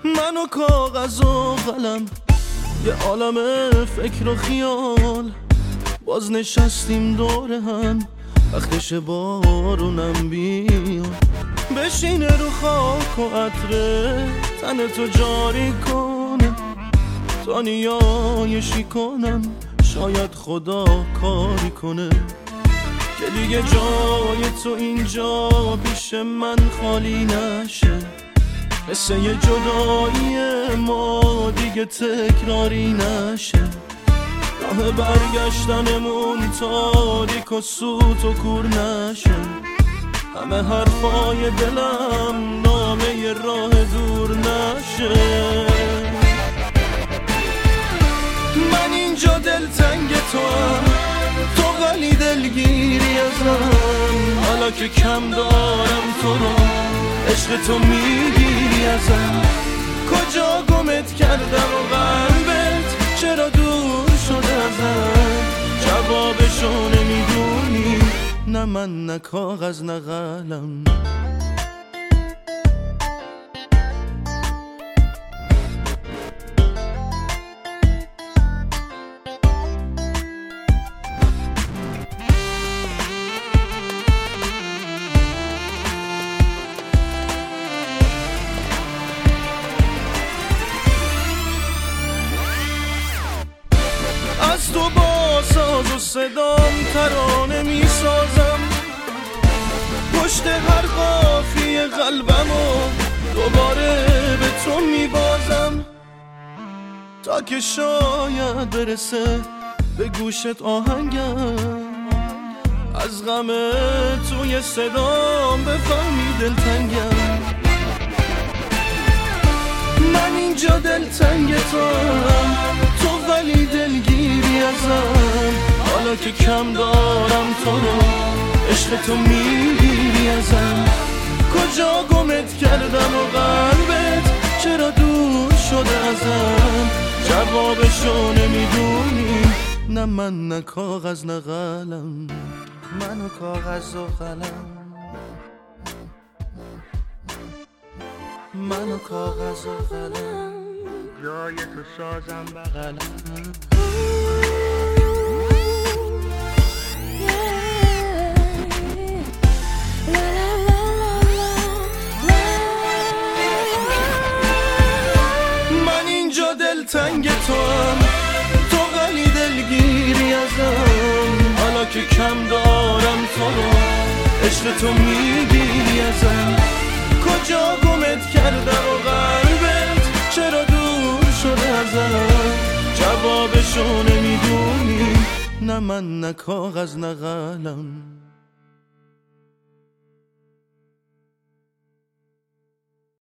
من و کاغذ و قلم، یه عالم فکر و خیال، باز نشستیم دور هم، وقتش بارونم بیاد، بشینه رو خاک و عطره تن تو جاری کنه، تا نیایشی کنم شاید خدا کاری کنه، که دیگه جای تو اینجا پیش من خالی نشه، مثل یه جدایی ما دیگه تکراری نشه، راه برگشتنمون تاریک و سوت و کور نشه، همه حرفای دلم نامه راه دور نشه. من اینجا دلتنگ توام، تو ولی دلگیری ازم، حالا که کم دارم تو رو عشق تو میگیری ازم، کجا گمت کردم و قلبت چرا دور شده ازم، جوابشو نمیدونی، نه من نه کاغذ نه قلم. از تو با ساز و صدام ترانه می سازم، پشت هر قافیه قلبمو دوباره به تو می بازم، تا که شاید برسه به گوشت آهنگم، از غم توی صدام بفهمی دلتنگم. من اینجا دلتنگ توام، تو ولی دلگیری ازم، حالا که کم دارم تو رو عشق تو میگیری ازم، کجا گمت کردم و قلبت چرا دور شده ازم، جوابشو نمیدونی، نه من نه کاغذ نه قلم. من و کاغذ و قلم، من و کاغذ و قلم، جای تو سازم بغلم. من اینجا دلتنگ توام، تو ولی دلگیری ازم، حالا که کم دارم تو رو عشق تو میگیری ازم، کجا گمت کردم و قلبت چرا دور شده ازم، جوابشو نمیدونی، نه من نه کاغذ نه قلم.